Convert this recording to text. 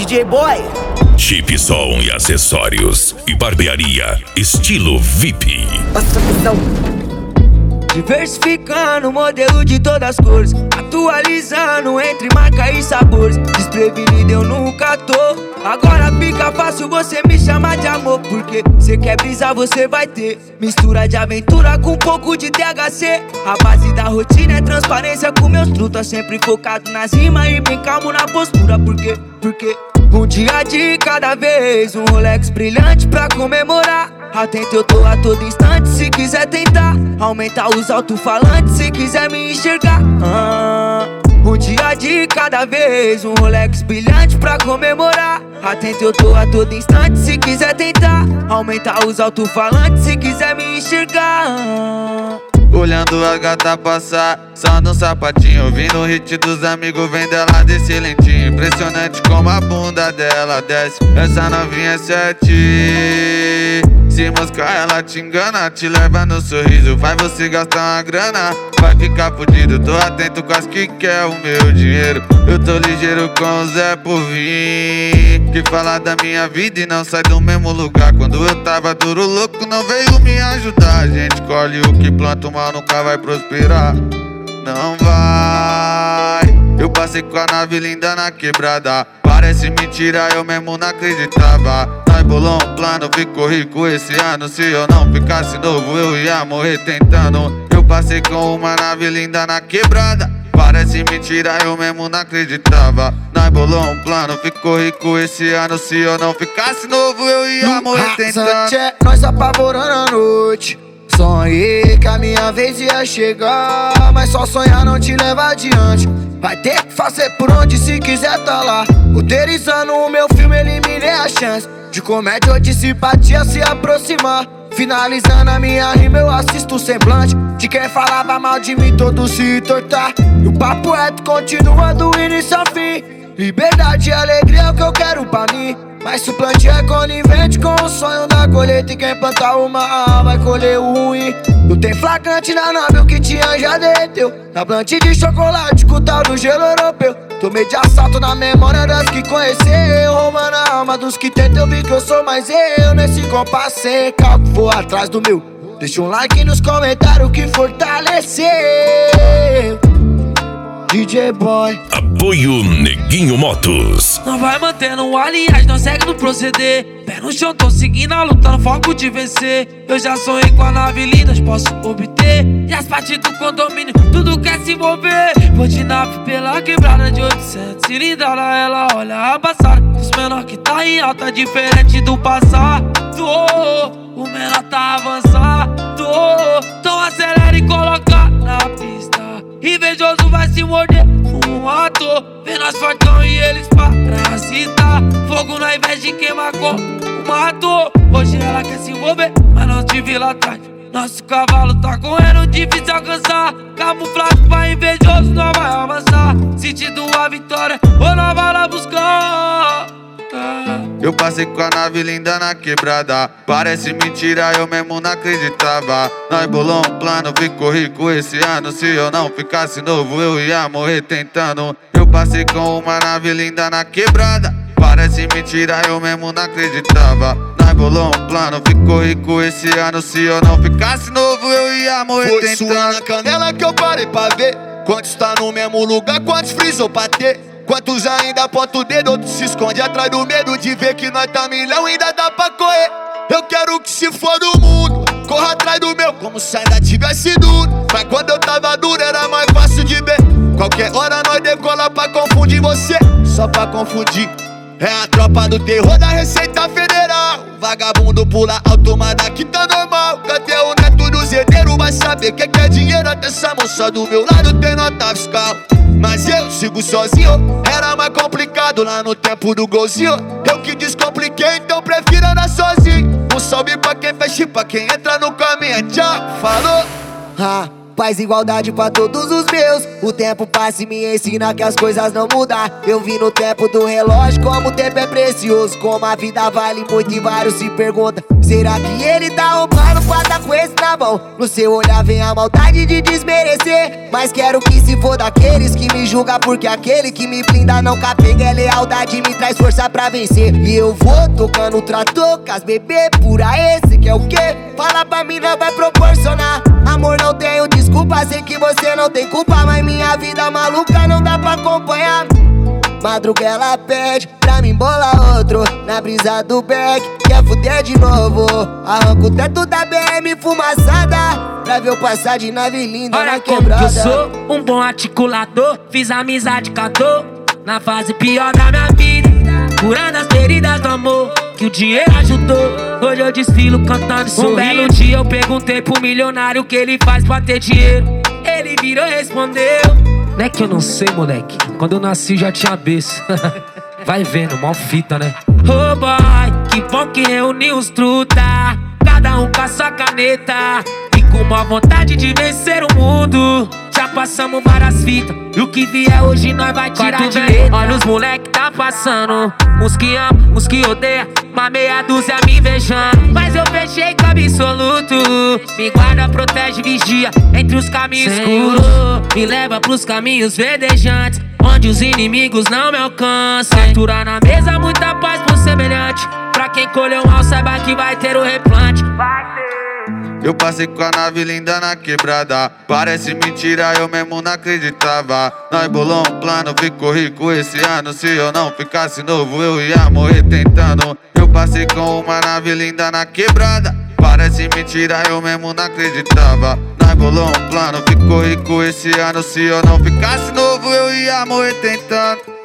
DJ Boy. Chip som e acessórios e barbearia estilo VIP. Passa visão. Diversificando o modelo de todas as cores, atualizando entre marca e sabores. Desprevenido eu nunca tô. Agora fica fácil você me chamar de amor, porque cê quer brisar, você vai ter mistura de aventura com um pouco de THC. A base da rotina é transparência com meus trutas, sempre focado nas rimas e bem calmo na postura. Porque um dia de cada vez, um Rolex brilhante pra comemorar. Atento eu tô a todo instante, se quiser tentar aumentar os alto-falantes, se quiser me enxergar. Um dia de cada vez, um Rolex brilhante pra comemorar. Atento eu tô a todo instante, se quiser tentar aumentar os alto-falantes, se quiser me enxergar. Olhando a gata passar, só no sapatinho, ouvindo o hit dos amigos, vem dela desse lentinho. Impressionante como a bunda dela desce, essa novinha é 7. Se moscar ela te engana, te leva no sorriso, faz você gastar uma grana, vai ficar fudido. Tô atento com as que quer o meu dinheiro, eu tô ligeiro com o Zé por vir, que fala da minha vida e não sai do mesmo lugar. Quando eu tava duro, louco, não veio me ajudar. A gente colhe o que planta, o mal nunca vai prosperar. Não vai. Eu passei com a nave linda na quebrada, parece mentira, eu mesmo não acreditava. Nós bolou um plano, ficou rico esse ano. Se eu não ficasse novo, eu ia morrer tentando. Eu passei com uma nave linda na quebrada, parece mentira, eu mesmo não acreditava. Nós bolou um plano, ficou rico esse ano. Se eu não ficasse novo, eu ia morrer tentando. Nós apavorando a noite, sonhei que a minha vez ia chegar, mas só sonhar não te leva adiante. Vai ter que fazer por onde se quiser tá lá. Roteirizando o meu filme, eliminei a chance de comédia ou de simpatia se aproximar. Finalizando a minha rima, eu assisto o semblante de quem falava mal de mim, todos se tortar. E o papo reto continua do início ao fim. Liberdade e alegria é o que eu quero pra mim, mas se o plantio é conivente com o sonho da colheita, e quem plantar o mal vai colher o ruim. Não tem flagrante na nave, o que tinha já derreteu na plantio de chocolate com tal do gelo europeu. Tomei de assalto na memória das que conheceu, roubando a alma dos que tentam. Eu vi que eu sou mais eu nesse compasso sem cálculo, vou atrás do meu. Deixa um like nos comentários que fortaleceu. DJ Boy. Apoio Neguinho Motos. Não vai mantendo o aliás, não segue no proceder. Pé no chão, tô seguindo a luta no foco de vencer. Eu já sonhei com a nave linda, posso obter. E as partes do condomínio, tudo quer se mover. Vou de nave pela quebrada de 800 cilindrada, ela olha a passada dos menor que tá em alta, diferente do passado. O menor tá avançado, então acelera e coloca na pista. Invejoso vai se morder um ator, vê nós fortão e eles parasitar. Fogo na invés de queimar como matou. Hoje ela quer se envolver, mas não te vi lá atrás. Nosso cavalo tá correndo, difícil alcançar. Camuflado pra invejoso, não vai avançar. Sentindo a vitória, ou não vai lá buscar. Eu passei com a nave linda na quebrada, parece mentira, eu mesmo não acreditava. Nós bolou um plano, ficou rico esse ano. Se eu não ficasse novo, eu ia morrer tentando. Eu passei com uma nave linda na quebrada, parece mentira, eu mesmo não acreditava. Nós bolou um plano, ficou rico esse ano. Se eu não ficasse novo, eu ia morrer foi tentando. Foi sua na canela que eu parei pra ver quantos tá no mesmo lugar, quantos frisou pra ter. Quantos ainda aponta o dedo, outros se esconde atrás do medo de ver que nós tá milhão, ainda dá pra correr. Eu quero que se for do mundo, corra atrás do meu, como se ainda tivesse duro. Mas quando eu tava duro era mais fácil de ver. Qualquer hora nós decola pra confundir você, só pra confundir. É a tropa do terror da Receita Federal. Vagabundo pula alto, mas daqui tá normal. Cadê o neto do zedeiro? Vai saber que é dinheiro. Até essa moça do meu lado tem nota fiscal. Mas eu sigo sozinho, era mais complicado lá no tempo do golzinho. Eu que descompliquei, então prefiro andar sozinho. Um salve pra quem fecha e pra quem entra no caminho. Tchau, falou. Paz e igualdade pra todos os meus. O tempo passa e me ensina que as coisas não mudam. Eu vi no tempo do relógio como o tempo é precioso, como a vida vale muito e vários se perguntam: será que ele tá um plano pra tá com esse na mão. No seu olhar vem a maldade de desmerecer, mas quero que se for daqueles que me julga, porque aquele que me blinda não capega é lealdade, me traz força pra vencer. E eu vou tocando o trator com as bebê pura, esse que é o quê? Fala pra mim, não vai proporcionar. Amor, não tenho desculpa, sei que você não tem culpa, mas minha vida maluca não dá pra acompanhar. Madruga ela pede pra mim bolar outro na brisa do beck, quer fuder de novo. Arranco o teto da BM fumaçada pra ver eu passar de nave linda. Olha na como quebrada. que eu sou, um bom articulador. Fiz amizade com a dor na fase pior da minha vida, curando as feridas do amor que o dinheiro ajudou. Hoje eu desfilo cantando sorrindo. Um belo dia eu perguntei pro milionário o que ele faz pra ter dinheiro. Ele virou e respondeu: não é que eu não sei, moleque, quando eu nasci já tinha berço. Vai vendo, mó fita, né? Oh boy, que bom que reuniu os truta, cada um com a sua caneta e com uma vontade de vencer o mundo. Já passamos várias fitas e o que vier hoje nós vai tirar de letra. Olha os moleque tá passando, uns que amam, uns que odeiam, uma meia dúzia me invejando. Mas eu fechei com absoluto, me guarda, protege, vigia entre os caminhos escuros, me leva pros caminhos verdejantes, onde os inimigos não me alcançam. Fartura na mesa, muita paz pro semelhante, pra quem colheu mal saiba que vai ter o replante. Eu passei com a nave linda na quebrada, parece mentira, eu mesmo não acreditava. Nós bolou um plano, ficou rico esse ano. Se eu não ficasse novo, eu ia morrer tentando. Eu passei com uma nave linda na quebrada, parece mentira, eu mesmo não acreditava. Nós bolou um plano, ficou rico esse ano. Se eu não ficasse novo, eu ia morrer tentando.